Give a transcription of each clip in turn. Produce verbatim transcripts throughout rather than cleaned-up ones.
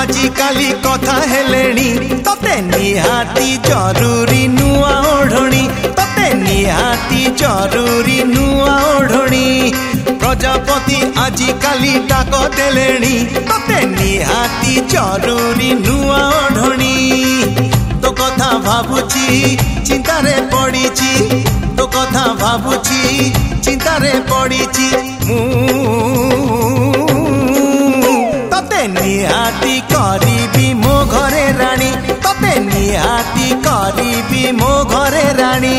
आजिकाली कथा हेलेणी तते निहाती जरूरी नुआ ओढ़णी तते निहाती जरूरी नुआ ओढ़णी प्रजापति आजिकाली डाक देलेणी तते निहाती जरूरी नुआ ओढ़णी तो कथा भाबुची चिंतारे पड़ीची तो कथा भाबुची चिंतारे पड़ीची तते निहाती करीबी मो घरे रानी तते निहाती करीबी मो घरे रानी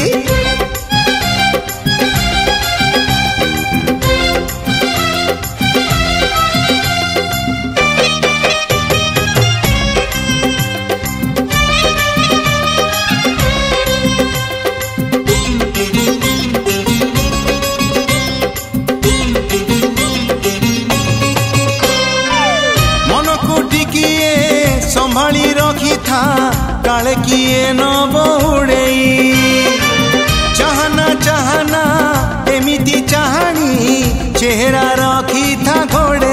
संभाली रखी था काले किए न बहुड़े चाहना चाहना एमिति चाहनी चेहरा रखी था घोड़े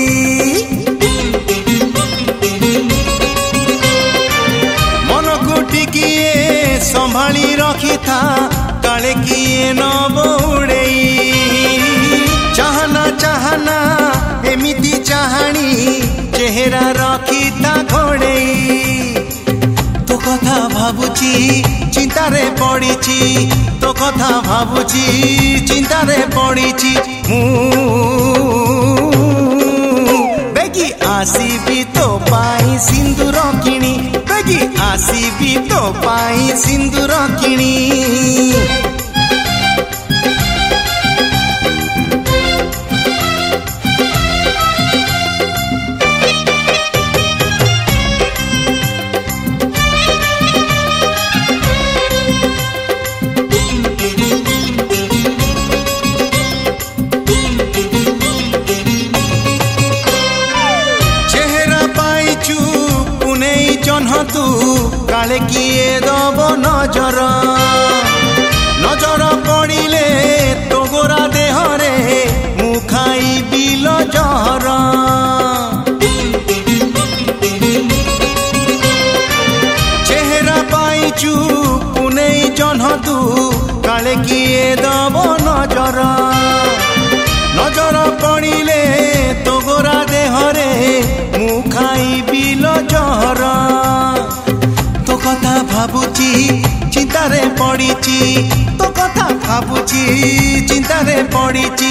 मन को टिकिए संभाली रखी था काले किए न बहुड़े चाहना चाहना एमिति चाहनी चेहरा रखी था घोड़े तो कथा भाबुची चिंतारे पड़ीची तो कथा भाबुची चिंतारे पड़ीची बेगी आसीबी तो पाई सिंदूर किणी बेगी आसीबी तो पाई सिंदूर किणी तू काले किए दब नजर नजर पड़िले तो गोरा देहरे मु खाई बिल जहर चेहरा पाइचु पुने जन्ह तू काले किए दब नजर नजर पड़िले तो गोरा देहरे मु खाई बिल जहर तो कथा भाबुची चिंतारे पड़ीची तो कथा भाबुची चिंतारे पड़ीची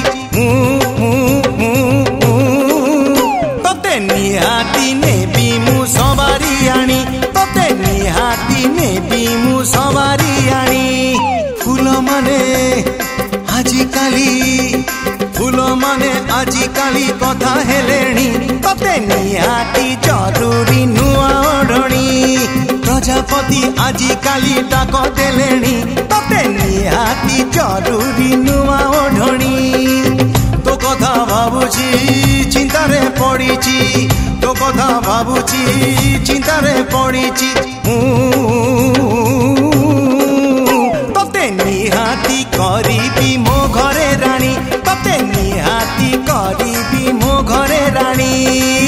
तते निहाती नेबी मु सवारी आनी तते निहाती नेबी मु सवारी आनी फूल माने आजिकाली फूल माने आजिकाली कथा हेलेणी तते निहाती जरूरी नुआ ओढ़णी प्रजापति आजिकाली डाक देलेणी तते निहाती जरूरी नुआ ओढ़णी तो कथा भाबुची चिंतारे पड़ीची तो कथा भाबुची चिंतारे पड़ीची तते निहाती करीबी मो घरे रानी तते निहाती करीबी मो घरे रानी।